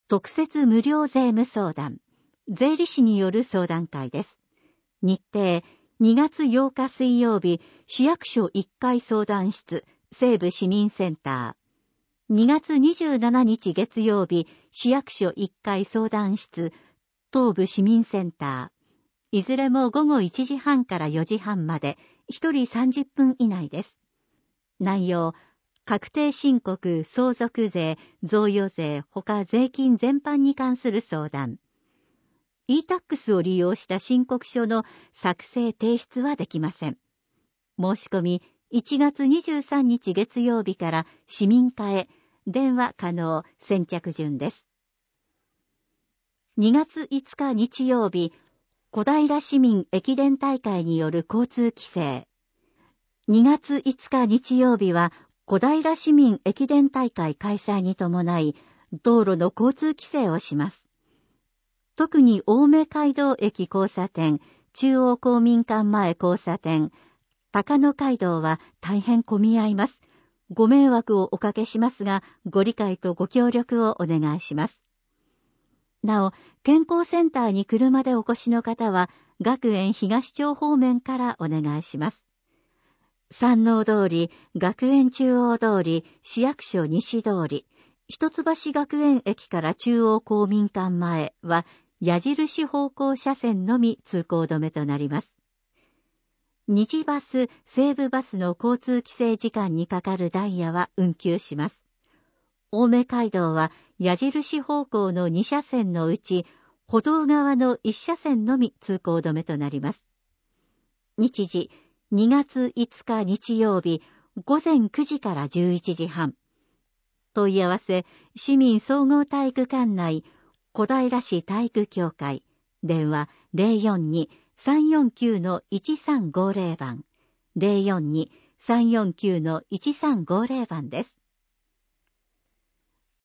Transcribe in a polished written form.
特設無料税務相談、税理士による相談会です。日程、2月8日水曜日、市役所1階相談室、西部市民センター。2月27日月曜日、市役所1階相談室、東部市民センター。いずれも午後1時半から4時半まで、1人30分以内です。内容、確定申告、相続税、贈与税、他税金全般に関する相談。e-tax を利用した申告書の作成提出はできません。申し込み1月23日月曜日から市民課へ電話可能先着順です。2月5日日曜日、小平市民駅伝大会による交通規制。2月5日日曜日は小平市民駅伝大会開催に伴い道路の交通規制をします。特に青梅街道駅交差点、中央公民館前交差点、高野街道は大変混み合います。ご迷惑をおかけしますが、ご理解とご協力をお願いします。なお、健康センターに車でお越しの方は、学園東町方面からお願いします。山王通り、学園中央通り、市役所西通り、一橋学園駅から中央公民館前は、矢印方向車線のみ通行止めとなります。日バス、西武バスの交通規制時間にかかるダイヤは運休します。青梅街道は矢印方向の2車線のうち、歩道側の1車線のみ通行止めとなります。日時、2月5日日曜日、午前9時から11時半。問い合わせ、市民総合体育館内、小平市体育協会、電話 042-349-1350 番、042-349-1350番です。